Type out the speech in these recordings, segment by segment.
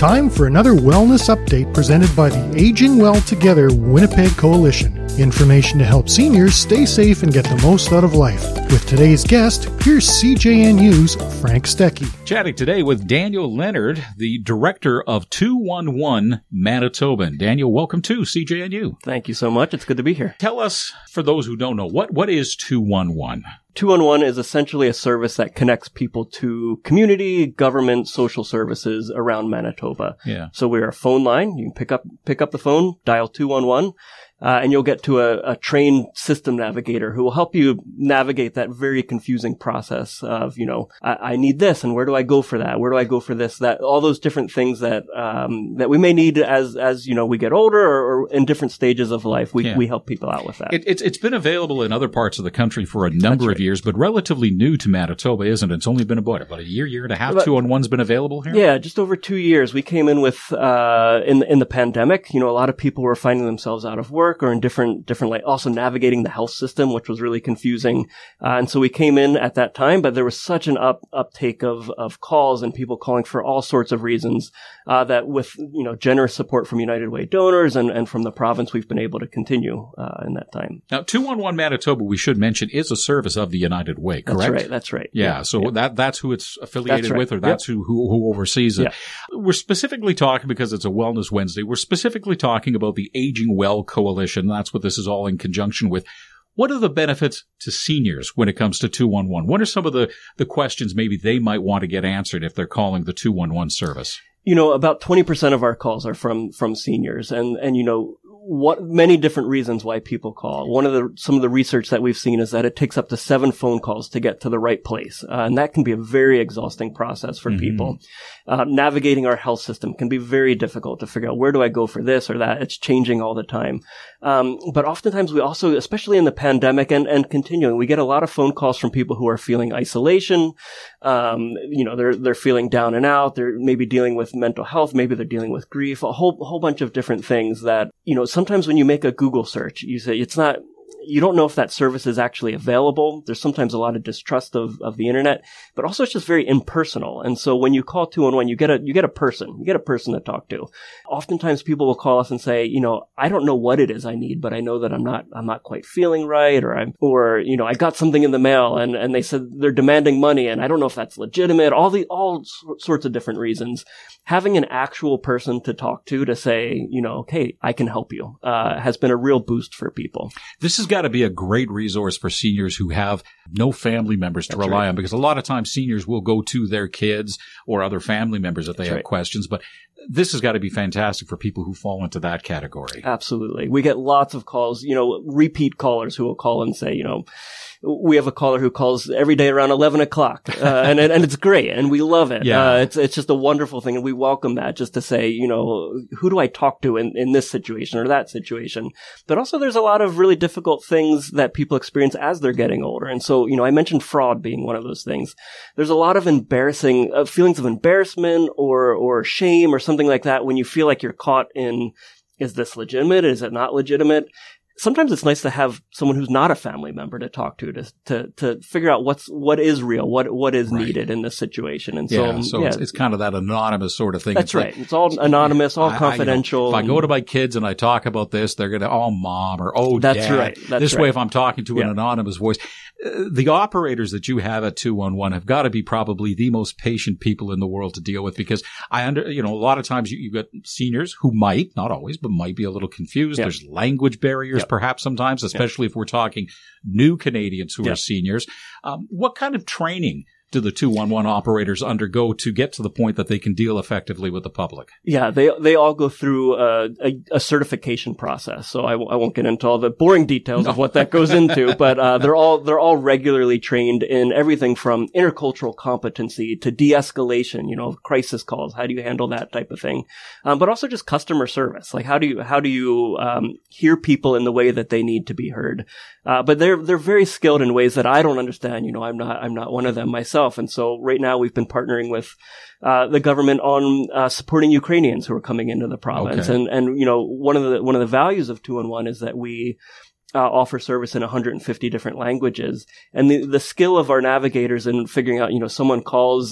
Time for another wellness update presented by the Aging Well Together Winnipeg Coalition. Information to help seniors stay safe and get the most out of life. With today's guest, here's CJNU's Frank Stecky. Chatting today with Daniel Leonard, the director of 211 Manitoban. Daniel, welcome to CJNU. Thank you so much. It's good to be here. Tell us, for those who don't know, what is 211? 211 is essentially a service that connects people to community, government, social services around Manitoba. Yeah. So we're a phone line. You can pick up the phone, dial 211. And you'll get to a trained system navigator who will help you navigate that very confusing process of, I need this, and where do I go for that? Where do I go for this? That all those different things that we may need as we get older or in different stages of life. We help people out with that. It's been available in other parts of the country for a number of years, but relatively new to Manitoba, isn't it? It's only been about a year and a half. 211's been available here. Yeah, just over 2 years. We came in with in the pandemic. A lot of people were finding themselves out of work or in different also navigating the health system, which was really confusing. And so we came in at that time, but there was such an uptake of calls and people calling for all sorts of reasons, that with, generous support from United Way donors and from the province, we've been able to continue, in that time. Now, 211 Manitoba, we should mention, is a service of the United Way, correct? That's right. Yeah. So that's who it's affiliated with, or that's who oversees it. Yeah. We're specifically talking, because it's a Wellness Wednesday, we're specifically talking about the Aging Well Coalition. That's what this is all in conjunction with. What are the benefits to seniors when it comes to 211? What are some of the questions maybe they might want to get answered if they're calling the 211 service? About 20% of our calls are from seniors, and many different reasons why people call. Some of the research that we've seen is that it takes up to 7 phone calls to get to the right place. And that can be a very exhausting process for people. Navigating our health system can be very difficult to figure out, where do I go for this or that? It's changing all the time. But oftentimes we also, especially in the pandemic and continuing, we get a lot of phone calls from people who are feeling isolation. They're feeling down and out. They're maybe dealing with mental health. Maybe they're dealing with grief, a whole bunch of different things that, sometimes when you make a Google search, you say you don't know if that service is actually available. There's sometimes a lot of distrust of the internet, but also it's just very impersonal. And so when you call 211, you get a person to talk to. Oftentimes people will call us and say, I don't know what it is I need, but I know that I'm not quite feeling right, or I got something in the mail and they said they're demanding money and I don't know if that's legitimate, all sorts of different reasons. Having an actual person to talk to say, okay, I can help you, has been a real boost for people. This has got to be a great resource for seniors who have no family members to rely on, because a lot of times seniors will go to their kids or other family members if they have questions. But this has got to be fantastic for people who fall into that category. Absolutely. We get lots of calls, repeat callers who will call and say, we have a caller who calls every day around 11 o'clock, and it's great, and we love it. Yeah. It's just a wonderful thing, and we welcome that, just to say, who do I talk to in this situation or that situation? But also there's a lot of really difficult things that people experience as they're getting older. And so, I mentioned fraud being one of those things. There's a lot of embarrassing feelings of embarrassment or shame or something like that when you feel like you're caught in, is this legitimate? Is it not legitimate? Sometimes it's nice to have someone who's not a family member to talk to figure out what is real, what is needed in this situation. And it's kind of that anonymous sort of thing. That's right. It's all anonymous, all confidential. If I go to my kids and I talk about this, they're going to, mom, or that's dad. Right. That's way, if I'm talking to an anonymous voice. The operators that you have at 211 have got to be probably the most patient people in the world to deal with, because a lot of times you get seniors who might, not always, but might be a little confused. There's language barriers perhaps sometimes, especially if we're talking new Canadians who are seniors. What kind of training do the 211 operators undergo to get to the point that they can deal effectively with the public? Yeah, they all go through a certification process. So I won't get into all the boring details of what that goes into, but they're all regularly trained in everything from intercultural competency to de-escalation, crisis calls. How do you handle that type of thing? But also just customer service. Like how do you hear people in the way that they need to be heard? But they're very skilled in ways that I don't understand. I'm not one of them myself. And so right now we've been partnering with the government on supporting Ukrainians who are coming into the province. Okay. And one of the values of 211 is that we offer service in 150 different languages. And the skill of our navigators in figuring out, someone calls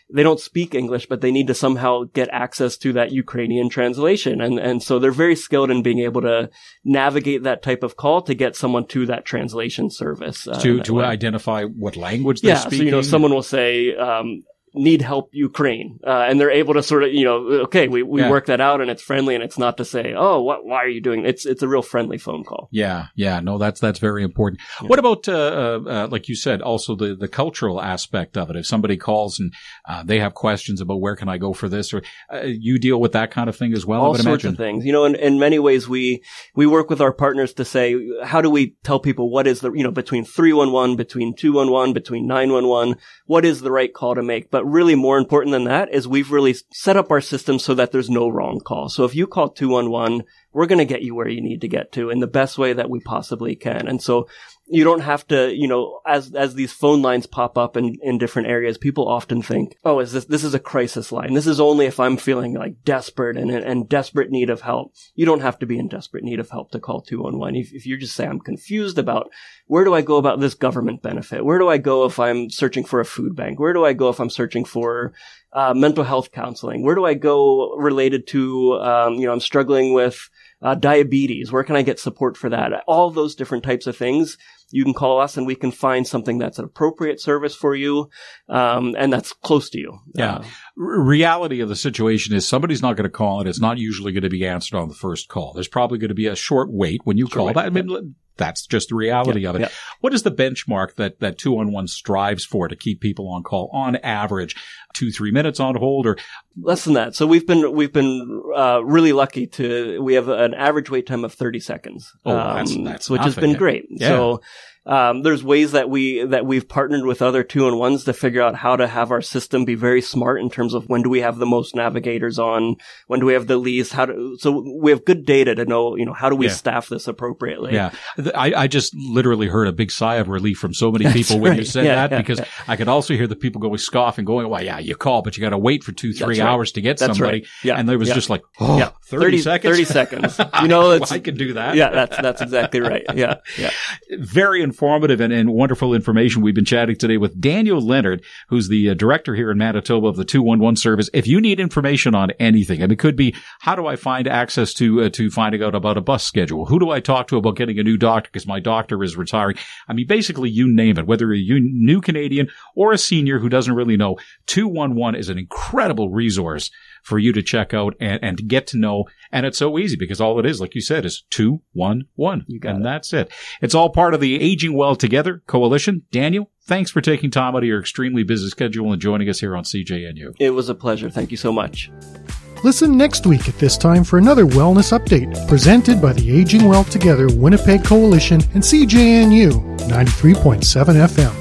they don't speak English, but they need to somehow get access to that Ukrainian translation. And so they're very skilled in being able to navigate that type of call to get someone to that translation service. To identify what language they're speaking. So, someone will say, need help Ukraine. And they're able to sort of, okay, we work that out and it's friendly and it's not to say, oh, why are you doing it? It's a real friendly phone call. Yeah. No, that's very important. Yeah. What about, like you said, also the cultural aspect of it? If somebody calls and, they have questions about where can I go for this, or, you deal with that kind of thing as well? All sorts of things. In many ways, we work with our partners to say, how do we tell people what is between 311, between 211, between 911, what is the right call to make? But really more important than that is we've really set up our system so that there's no wrong call. So if you call 211, we're going to get you where you need to get to in the best way that we possibly can. And so you don't have to, as these phone lines pop up in different areas, people often think, oh, this is a crisis line. This is only if I'm feeling like desperate and desperate need of help. You don't have to be in desperate need of help to call 211. If you just say, I'm confused about where do I go about this government benefit? Where do I go if I'm searching for a food bank? Where do I go if I'm searching for mental health counseling? Where do I go related to, I'm struggling with diabetes? Where can I get support for that? All those different types of things. You can call us and we can find something that's an appropriate service for you, and that's close to you. Yeah. Reality of the situation is somebody's not going to call and it's not usually going to be answered on the first call. There's probably going to be a short wait when you call. That's just the reality of it. Yeah. What is the benchmark that 211 strives for to keep people on call on average? 2-3 minutes on hold or less than that. So we've been really lucky we have an average wait time of 30 seconds. Oh, that's which has been great. Yeah. So there's ways that we've partnered with other 211s to figure out how to have our system be very smart in terms of when do we have the most navigators on, when do we have the least, so we have good data to know, how do we staff this appropriately. Yeah. I just literally heard a big sigh of relief from so many people when you said because I could also hear the people scoffing, going, well, yeah, you call, but you got to wait for 2-3 hours to get somebody. Right. Yeah. And there was just like, 30 seconds. 30 seconds. I can do that. Yeah, that's exactly right. Yeah. Yeah. Very informative and wonderful information. We've been chatting today with Daniel Leonard, who's the director here in Manitoba of the 211 service. If you need information on anything, and it could be, how do I find access to finding out about a bus schedule? Who do I talk to about getting a new doctor because my doctor is retiring? I mean, basically, you name it, whether you're a new Canadian or a senior who doesn't really know, 211 is an incredible resource for you to check out and to get to know. And it's so easy because all it is, like you said, is 211. And that's it. It's all part of the Aging Well Together Coalition. Daniel, thanks for taking time out of your extremely busy schedule and joining us here on CJNU. It was a pleasure. Thank you so much. Listen next week at this time for another wellness update presented by the Aging Well Together Winnipeg Coalition and CJNU 93.7 FM.